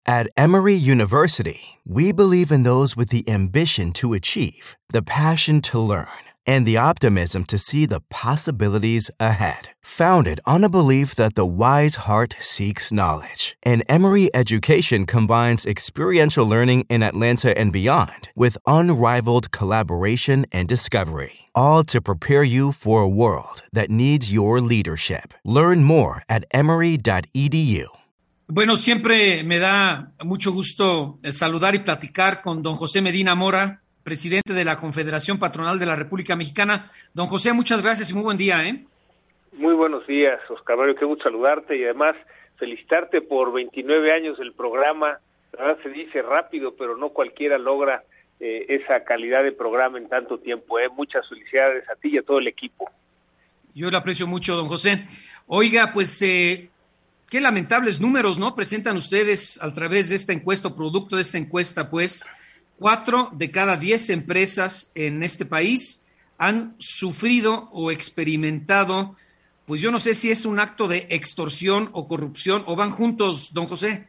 At Emory University, we believe in those with the ambition to achieve, the passion to learn, and the optimism to see the possibilities ahead. Founded on a belief that the wise heart seeks knowledge, and Emory Education combines experiential learning in Atlanta and beyond with unrivaled collaboration and discovery, all to prepare you for a world that needs your leadership. Learn more at emory.edu. Bueno, siempre me da mucho gusto saludar y platicar con don José Medina Mora, presidente de la Confederación Patronal de la República Mexicana. Don José, muchas gracias y muy buen día, ¿eh? Muy buenos días, Oscar Mario, qué gusto saludarte y además felicitarte por 29 años del programa. La verdad se dice rápido, pero no cualquiera logra esa calidad de programa en tanto tiempo, ¿eh? Muchas felicidades a ti y a todo el equipo. Yo le aprecio mucho, don José. Oiga, pues qué lamentables números, ¿no? Presentan ustedes a través de esta encuesta, o producto de esta encuesta, pues, 4 de cada 10 empresas en este país han sufrido o experimentado, pues yo no sé si es un acto de extorsión o corrupción, o van juntos, don José.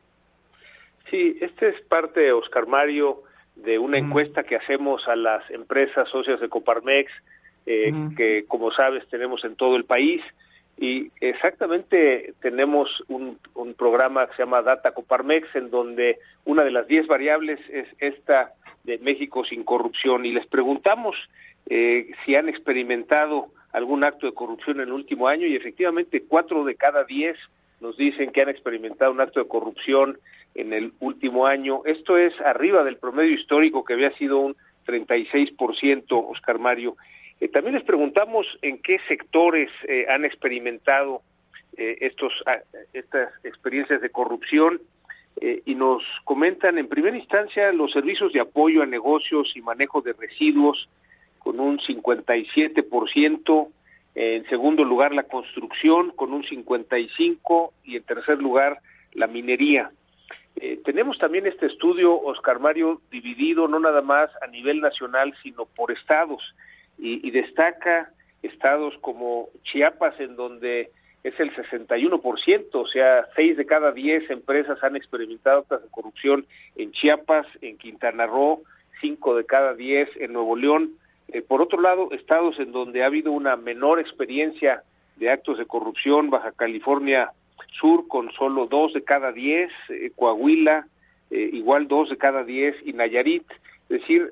Sí, este es parte, Oscar Mario, de una encuesta que hacemos a las empresas socias de Coparmex, que como sabes tenemos en todo el país. Y exactamente tenemos un programa que se llama Data Coparmex, en donde una de las 10 variables es esta de México sin corrupción. Y les preguntamos si han experimentado algún acto de corrupción en el último año, y efectivamente 4 de cada 10 nos dicen que han experimentado un acto de corrupción en el último año. Esto es arriba del promedio histórico, que había sido un 36%, Oscar Mario. También les preguntamos en qué sectores han experimentado estas experiencias de corrupción, y nos comentan en primera instancia los servicios de apoyo a negocios y manejo de residuos con un 57%, en segundo lugar la construcción con un 55% y en tercer lugar la minería. Tenemos también este estudio, Oscar Mario, dividido no nada más a nivel nacional, sino por estados. Y destaca estados como Chiapas, en donde es el 61%, o sea, 6 de cada 10 empresas han experimentado actos de corrupción en Chiapas, en Quintana Roo, 5 de cada 10 en Nuevo León. Por otro lado, estados en donde ha habido una menor experiencia de actos de corrupción: Baja California Sur con solo 2 de cada 10, Coahuila igual 2 de cada 10 y Nayarit. Es decir,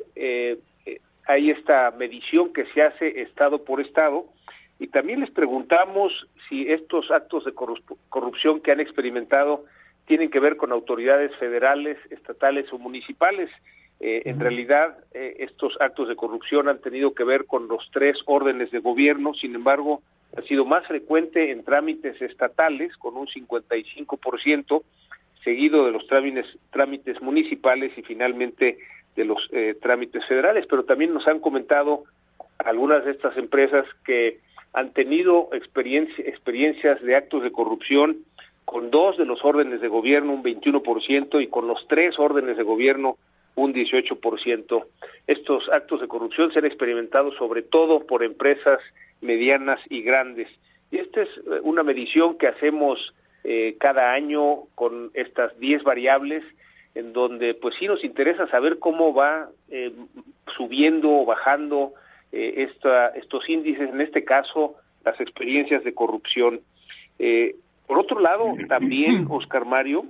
hay esta medición que se hace estado por estado, y también les preguntamos si estos actos de corrupción que han experimentado tienen que ver con autoridades federales, estatales o municipales. En realidad, estos actos de corrupción han tenido que ver con los 3 órdenes de gobierno. Sin embargo, ha sido más frecuente en trámites estatales, con un 55%, seguido de los trámites municipales y finalmente de los trámites federales. Pero también nos han comentado algunas de estas empresas que han tenido experiencias de actos de corrupción con 2 de los órdenes de gobierno, un 21%, y con los 3 órdenes de gobierno, un 18%. Estos actos de corrupción se han experimentado sobre todo por empresas medianas y grandes. Y esta es una medición que hacemos cada año con estas 10 variables, en donde pues sí nos interesa saber cómo va subiendo o bajando estos índices, en este caso las experiencias de corrupción. Por otro lado, también, Oscar Mario,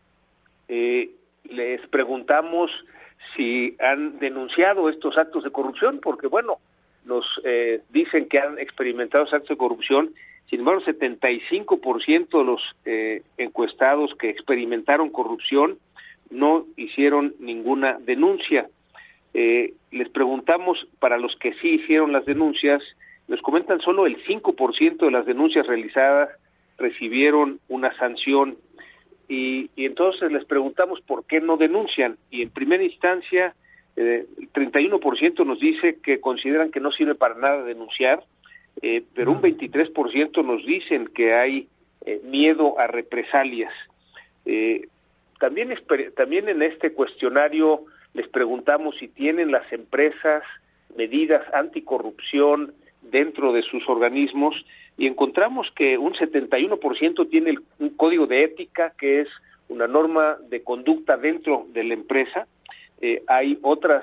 les preguntamos si han denunciado estos actos de corrupción, porque bueno, nos dicen que han experimentado actos de corrupción. Sin embargo, 75% de los encuestados que experimentaron corrupción no hicieron ninguna denuncia. Les preguntamos para los que sí hicieron las denuncias, nos comentan solo el 5% de las denuncias realizadas recibieron una sanción, y entonces les preguntamos por qué no denuncian, y en primera instancia el 31% nos dice que consideran que no sirve para nada denunciar, pero un 23% nos dicen que hay miedo a represalias. También en este cuestionario les preguntamos si tienen las empresas medidas anticorrupción dentro de sus organismos, y encontramos que un 71% tiene un código de ética, que es una norma de conducta dentro de la empresa. Hay otro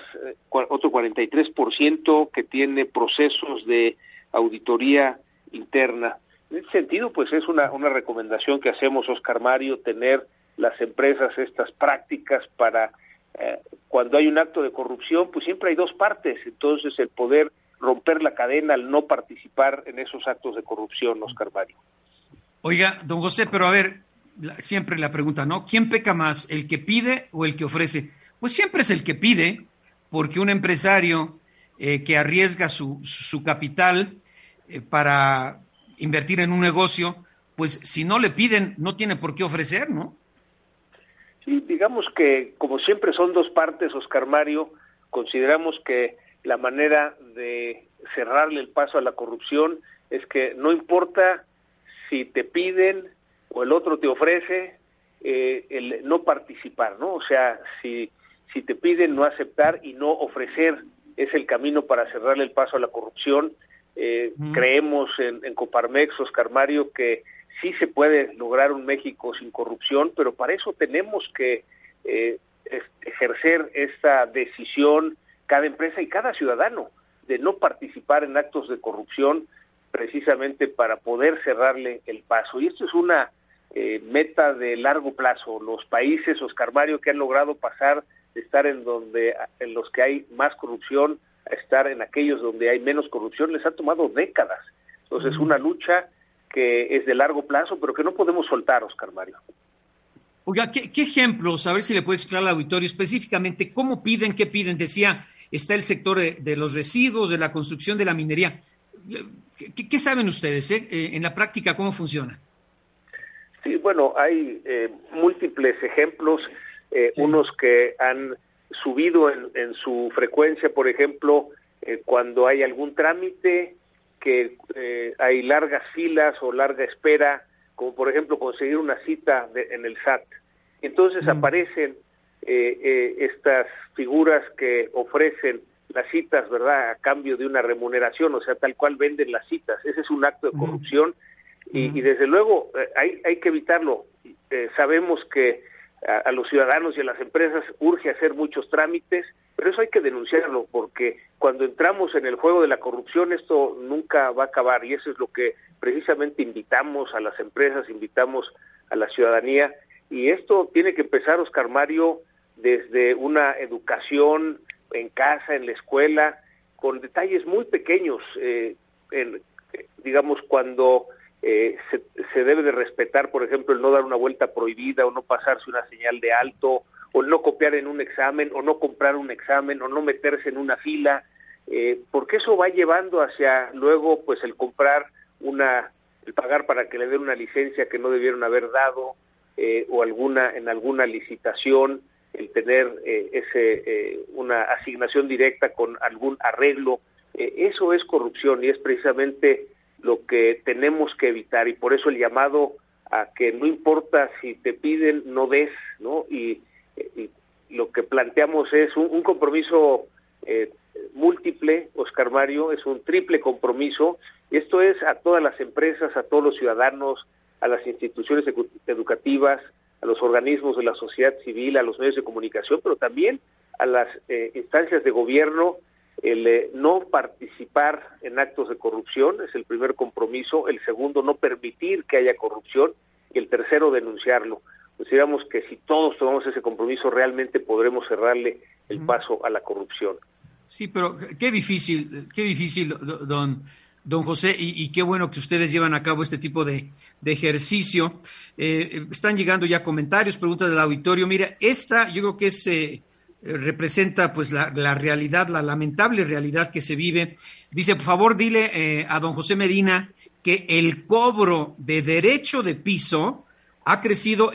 43% que tiene procesos de auditoría interna. En ese sentido, pues es una recomendación que hacemos, Oscar Mario, tener las empresas estas prácticas para cuando hay un acto de corrupción, pues siempre hay dos partes, entonces el poder romper la cadena al no participar en esos actos de corrupción, Oscar Mario. Oiga, don José, pero a ver, siempre la pregunta, ¿no? ¿Quién peca más, el que pide o el que ofrece? Pues siempre es el que pide, porque un empresario que arriesga su capital para invertir en un negocio, pues si no le piden, no tiene por qué ofrecer, ¿no? Sí, digamos que como siempre son dos partes, Oscar Mario, consideramos que la manera de cerrarle el paso a la corrupción es que no importa si te piden o el otro te ofrece, el no participar, ¿no? O sea, si te piden, no aceptar y no ofrecer es el camino para cerrarle el paso a la corrupción. Creemos en Coparmex, Oscar Mario, que sí se puede lograr un México sin corrupción, pero para eso tenemos que ejercer esta decisión cada empresa y cada ciudadano de no participar en actos de corrupción, precisamente para poder cerrarle el paso. Y esto es una meta de largo plazo. Los países, Oscar Mario, que han logrado pasar de estar en los que hay más corrupción a estar en aquellos donde hay menos corrupción, les ha tomado décadas. Entonces, una lucha que es de largo plazo, pero que no podemos soltar, Oscar Mario. Oiga, ¿qué ejemplos? A ver si le puede explicar al auditorio específicamente cómo piden, qué piden. Decía, está el sector de los residuos, de la construcción, de la minería. ¿Qué saben ustedes en la práctica cómo funciona? Sí, bueno, hay múltiples ejemplos, unos que han subido en su frecuencia, por ejemplo, cuando hay algún trámite que hay largas filas o larga espera, como por ejemplo conseguir una cita en el SAT. Entonces aparecen estas figuras que ofrecen las citas, ¿verdad?, a cambio de una remuneración, o sea, tal cual venden las citas. Ese es un acto de corrupción y desde luego hay que evitarlo. Sabemos que a los ciudadanos y a las empresas urge hacer muchos trámites, pero eso hay que denunciarlo, porque cuando entramos en el juego de la corrupción esto nunca va a acabar, y eso es lo que precisamente invitamos a las empresas, invitamos a la ciudadanía, y esto tiene que empezar, Oscar Mario, desde una educación en casa, en la escuela, con detalles muy pequeños, digamos, cuando se debe de respetar, por ejemplo, el no dar una vuelta prohibida o no pasarse una señal de alto o no copiar en un examen o no comprar un examen o no meterse en una fila, porque eso va llevando hacia luego pues el comprar el pagar para que le den una licencia que no debieron haber dado o en alguna licitación, el tener una asignación directa con algún arreglo, eso es corrupción y es precisamente lo que tenemos que evitar, y por eso el llamado a que no importa si te piden, no des, ¿no? Y lo que planteamos es un compromiso múltiple, Oscar Mario, es un triple compromiso, y esto es a todas las empresas, a todos los ciudadanos, a las instituciones educativas, a los organismos de la sociedad civil, a los medios de comunicación, pero también a las instancias de gobierno. El no participar en actos de corrupción es el primer compromiso, el segundo, no permitir que haya corrupción, y el tercero, denunciarlo. Consideramos que si todos tomamos ese compromiso, realmente podremos cerrarle el paso a la corrupción. Sí, pero qué difícil, don José, y qué bueno que ustedes llevan a cabo este tipo de ejercicio. Están llegando ya comentarios, preguntas del auditorio. Mira, yo creo que es... representa pues la realidad, la lamentable realidad que se vive. Dice, por favor, dile a don José Medina que el cobro de derecho de piso ha crecido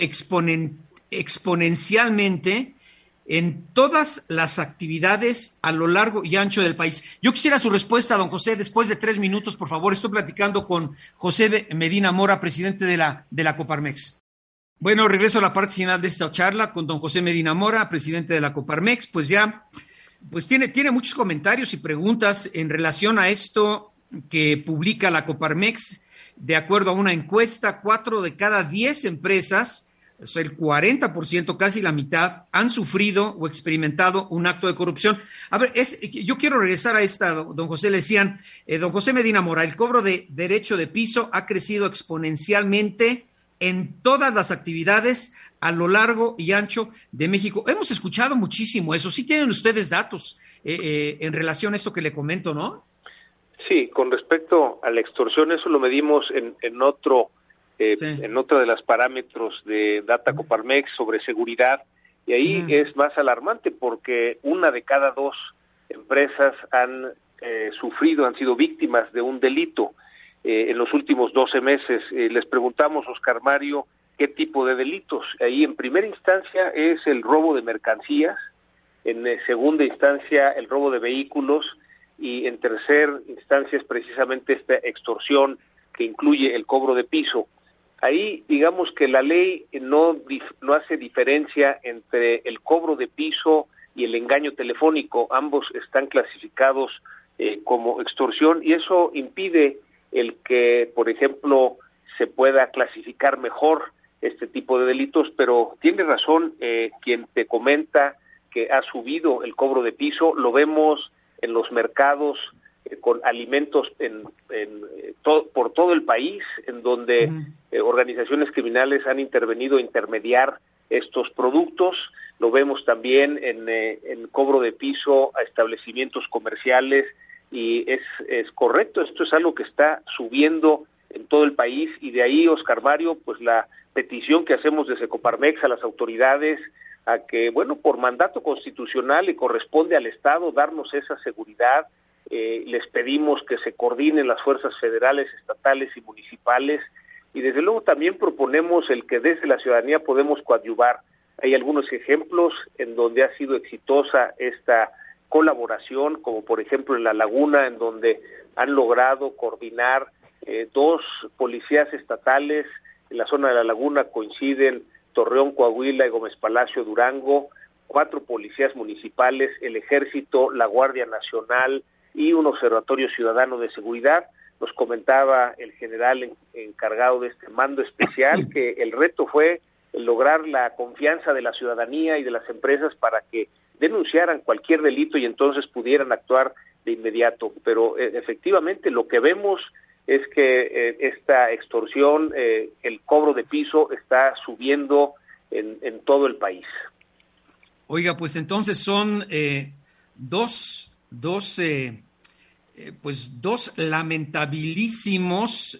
exponencialmente en todas las actividades a lo largo y ancho del país. Yo quisiera su respuesta, don José, después de 3 minutos, por favor. Estoy platicando con José Medina Mora, presidente de la Coparmex. Bueno, regreso a la parte final de esta charla con don José Medina Mora, presidente de la Coparmex. Pues tiene muchos comentarios y preguntas en relación a esto que publica la Coparmex. De acuerdo a una encuesta, 4 de cada 10 empresas o sea, el 40%, casi la mitad, han sufrido o experimentado un acto de corrupción. A ver, yo quiero regresar a esta, don José, le decían, don José Medina Mora, el cobro de derecho de piso ha crecido exponencialmente en todas las actividades a lo largo y ancho de México. Hemos escuchado muchísimo eso. Sí tienen ustedes datos en relación a esto que le comento, ¿no? Sí, con respecto a la extorsión, eso lo medimos en otro de los parámetros de Data Coparmex sobre seguridad, y ahí es más alarmante porque 1 de cada 2 empresas han sido víctimas de un delito en los últimos 12 meses. Les preguntamos, Oscar Mario, ¿qué tipo de delitos? Ahí en primera instancia es el robo de mercancías, en segunda instancia el robo de vehículos, y en tercera instancia es precisamente esta extorsión que incluye el cobro de piso. Ahí digamos que la ley no hace diferencia entre el cobro de piso y el engaño telefónico. Ambos están clasificados como extorsión, y eso impide el que, por ejemplo, se pueda clasificar mejor este tipo de delitos. Pero tiene razón quien te comenta que ha subido el cobro de piso. Lo vemos en los mercados con alimentos por todo el país, en donde organizaciones criminales han intervenido a intermediar estos productos. Lo vemos también en cobro de piso a establecimientos comerciales, y es correcto, esto es algo que está subiendo en todo el país, y de ahí, Oscar Mario, pues la petición que hacemos desde Coparmex a las autoridades, a que, bueno, por mandato constitucional le corresponde al Estado darnos esa seguridad. Les pedimos que se coordinen las fuerzas federales, estatales y municipales, y desde luego también proponemos el que desde la ciudadanía podemos coadyuvar. Hay algunos ejemplos en donde ha sido exitosa esta colaboración, como por ejemplo en La Laguna, en donde han logrado coordinar 2 policías estatales. En la zona de La Laguna coinciden Torreón, Coahuila y Gómez Palacio, Durango, 4 policías municipales, el Ejército, la Guardia Nacional y un observatorio ciudadano de seguridad. Nos comentaba el general encargado de este mando especial que el reto fue lograr la confianza de la ciudadanía y de las empresas para que denunciaran cualquier delito y entonces pudieran actuar de inmediato. Pero efectivamente lo que vemos es que esta extorsión, el cobro de piso está subiendo en todo el país. Oiga, pues entonces son dos lamentabilísimos,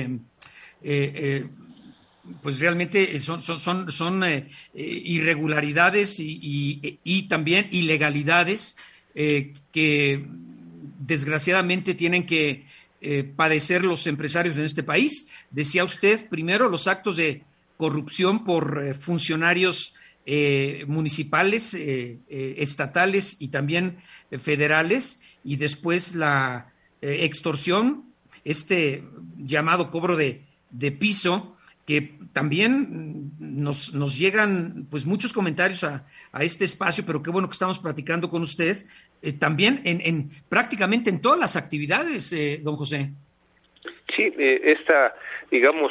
pues realmente son irregularidades y también ilegalidades que desgraciadamente tienen que padecer los empresarios en este país. Decía usted, primero los actos de corrupción por funcionarios municipales, estatales y también federales, y después la extorsión, este llamado cobro de piso, que también nos llegan pues muchos comentarios a este espacio, pero qué bueno que estamos platicando con ustedes, también en prácticamente en todas las actividades, don José. Sí, digamos,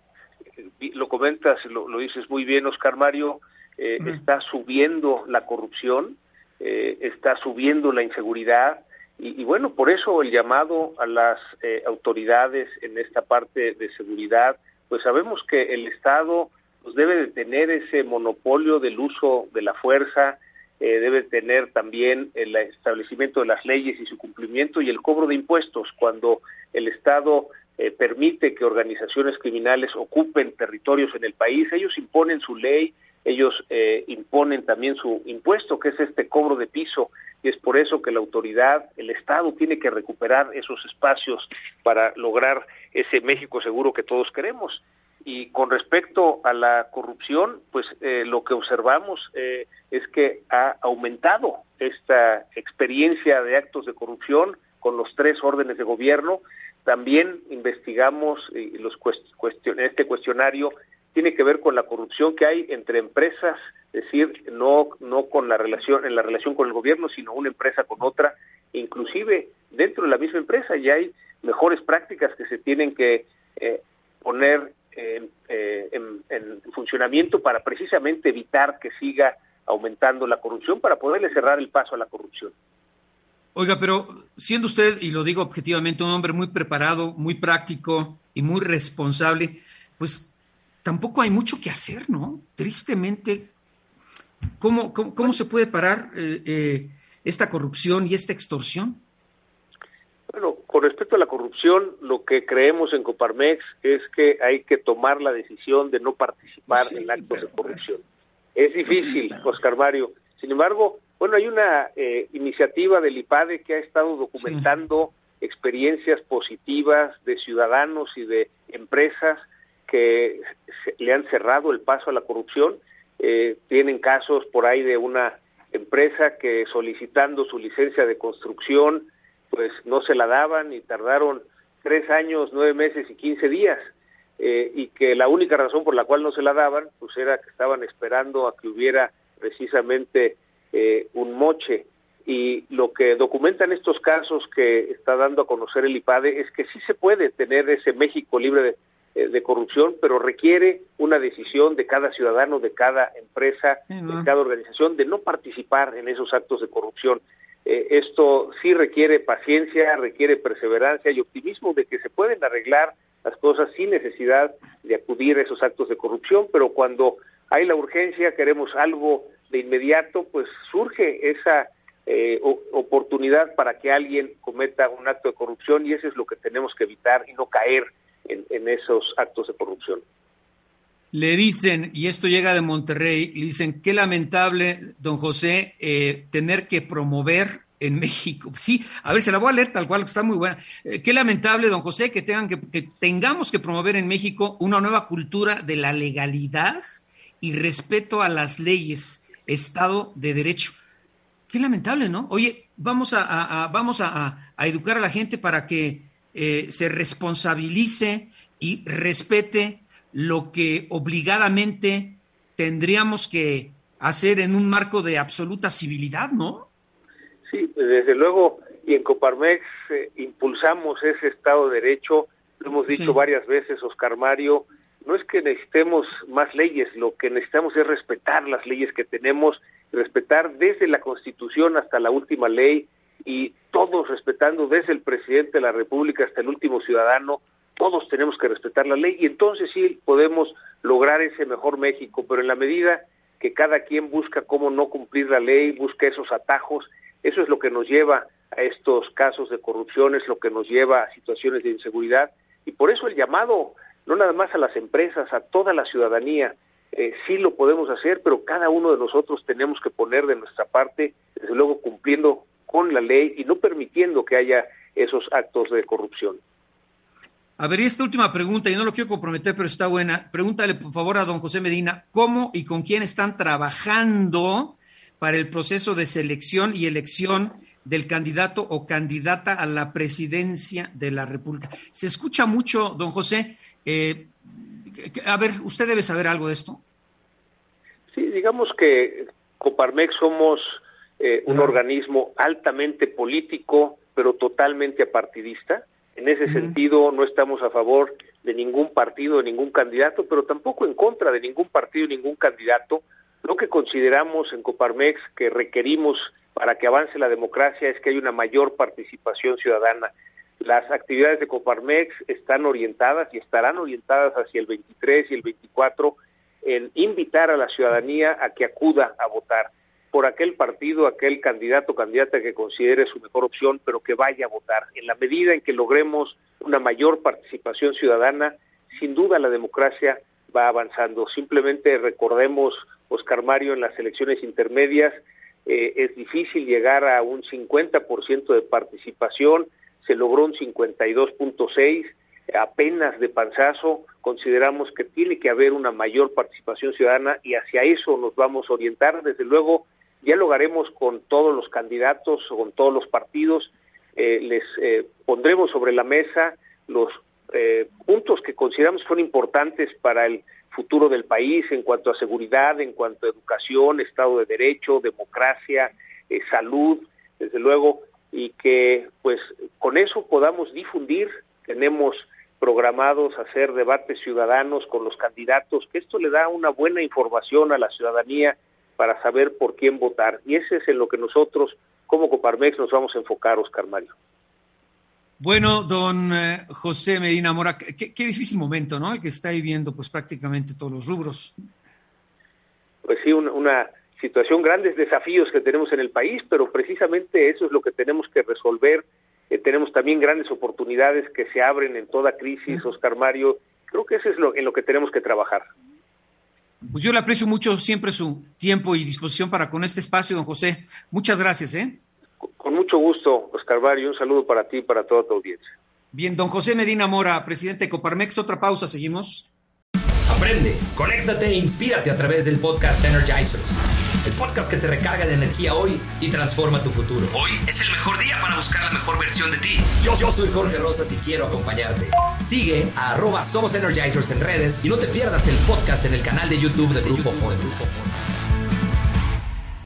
lo comentas, lo dices muy bien, Oscar Mario, está subiendo la corrupción, está subiendo la inseguridad, y bueno, por eso el llamado a las autoridades en esta parte de seguridad. Pues sabemos que el Estado pues debe de tener ese monopolio del uso de la fuerza, debe tener también el establecimiento de las leyes y su cumplimiento, y el cobro de impuestos. Cuando el Estado permite que organizaciones criminales ocupen territorios en el país, ellos imponen su ley, ellos imponen también su impuesto, que es este cobro de piso, y es por eso que la autoridad, el Estado, tiene que recuperar esos espacios para lograr ese México seguro que todos queremos. Y con respecto a la corrupción, pues lo que observamos es que ha aumentado esta experiencia de actos de corrupción con los 3 órdenes de gobierno. También investigamos este cuestionario tiene que ver con la corrupción que hay entre empresas, es decir, no con la relación, en la relación con el gobierno, sino una empresa con otra, inclusive dentro de la misma empresa ya hay mejores prácticas que se tienen que poner en funcionamiento para precisamente evitar que siga aumentando la corrupción, para poderle cerrar el paso a la corrupción. Oiga, pero siendo usted, y lo digo objetivamente, un hombre muy preparado, muy práctico y muy responsable, pues tampoco hay mucho que hacer, ¿no? Tristemente, ¿cómo se puede parar esta corrupción y esta extorsión? Bueno, con respecto a la corrupción, lo que creemos en Coparmex es que hay que tomar la decisión de no participar en actos de corrupción. Es difícil, Oscar Mario. Sin embargo, bueno, hay una iniciativa del IPADE que ha estado documentando experiencias positivas de ciudadanos y de empresas que le han cerrado el paso a la corrupción. Tienen casos por ahí de una empresa que solicitando su licencia de construcción, pues no se la daban y tardaron 3 años, 9 meses y 15 días. Y que la única razón por la cual no se la daban, pues era que estaban esperando a que hubiera precisamente un moche. Y lo que documentan estos casos que está dando a conocer el IPADE es que sí se puede tener ese México libre de corrupción, pero requiere una decisión de cada ciudadano, de cada empresa, de cada organización, de no participar en esos actos de corrupción. Esto sí requiere paciencia, requiere perseverancia y optimismo de que se pueden arreglar las cosas sin necesidad de acudir a esos actos de corrupción, pero cuando hay la urgencia, queremos algo de inmediato, pues surge esa oportunidad para que alguien cometa un acto de corrupción y eso es lo que tenemos que evitar y no caer en esos actos de corrupción. Le dicen, y esto llega de Monterrey, le dicen, qué lamentable, don José, tener que promover en México. Sí, a ver, se la voy a leer tal cual, que está muy buena. Qué lamentable, don José, que tengamos que promover en México una nueva cultura de la legalidad y respeto a las leyes, Estado de Derecho. Qué lamentable, ¿no? Oye, vamos a educar a la gente para que se responsabilice y respete lo que obligadamente tendríamos que hacer en un marco de absoluta civilidad, ¿no? Sí, desde luego, y en Coparmex impulsamos ese Estado de Derecho, lo hemos dicho varias veces, Oscar Mario, no es que necesitemos más leyes, lo que necesitamos es respetar las leyes que tenemos, respetar desde la Constitución hasta la última ley, y todos respetando desde el presidente de la República hasta el último ciudadano, todos tenemos que respetar la ley y entonces sí podemos lograr ese mejor México, pero en la medida que cada quien busca cómo no cumplir la ley, busca esos atajos, eso es lo que nos lleva a estos casos de corrupción, es lo que nos lleva a situaciones de inseguridad y por eso el llamado, no nada más a las empresas, a toda la ciudadanía, sí lo podemos hacer, pero cada uno de nosotros tenemos que poner de nuestra parte, desde luego cumpliendo con la ley y no permitiendo que haya esos actos de corrupción. A ver, y esta última pregunta, y no lo quiero comprometer, pero está buena. Pregúntale, por favor, a don José Medina, ¿cómo y con quién están trabajando para el proceso de selección y elección del candidato o candidata a la presidencia de la República? Se escucha mucho, don José. A ver, ¿usted debe saber algo de esto? Sí, digamos que Coparmex somos un organismo altamente político, pero totalmente apartidista. En ese sentido, no estamos a favor de ningún partido, de ningún candidato, pero tampoco en contra de ningún partido, ningún candidato. Lo que consideramos en Coparmex que requerimos para que avance la democracia es que haya una mayor participación ciudadana. Las actividades de Coparmex están orientadas y estarán orientadas hacia el 23 y el 24 en invitar a la ciudadanía a que acuda a votar por aquel partido, aquel candidato o candidata que considere su mejor opción, pero que vaya a votar. En la medida en que logremos una mayor participación ciudadana, sin duda la democracia va avanzando. Simplemente recordemos, Oscar Mario, en las elecciones intermedias es difícil llegar a un 50% de participación, se logró un 52.6%, apenas de panzazo. Consideramos que tiene que haber una mayor participación ciudadana y hacia eso nos vamos a orientar. Desde luego, dialogaremos con todos los candidatos, con todos los partidos, les pondremos sobre la mesa los puntos que consideramos son importantes para el futuro del país en cuanto a seguridad, en cuanto a educación, Estado de Derecho, democracia, salud, desde luego, y que pues con eso podamos difundir. Tenemos programados a hacer debates ciudadanos con los candidatos, que esto le da una buena información a la ciudadanía para saber por quién votar. Y ese es en lo que nosotros, como Coparmex, nos vamos a enfocar, Oscar Mario. Bueno, don José Medina Mora, qué difícil momento, ¿no? El que está viviendo pues prácticamente todos los rubros. Pues sí, una situación, grandes desafíos que tenemos en el país, pero precisamente eso es lo que tenemos que resolver. Tenemos también grandes oportunidades que se abren en toda crisis, Oscar Mario. Creo que eso es en lo que tenemos que trabajar. Pues yo le aprecio mucho siempre su tiempo y disposición para con este espacio, don José. Muchas gracias, Con mucho gusto, Oscar Mario. Un saludo para ti y para toda tu audiencia. Bien, don José Medina Mora, presidente de Coparmex. Otra pausa, seguimos. Aprende, conéctate e inspírate a través del podcast Energizers, el podcast que te recarga de energía hoy y transforma tu futuro. Hoy es el mejor día para buscar la mejor versión de ti. Yo soy Jorge Rosas y quiero acompañarte. Sigue a @SomosEnergizers en redes y no te pierdas el podcast en el canal de YouTube de Grupo Fórmula.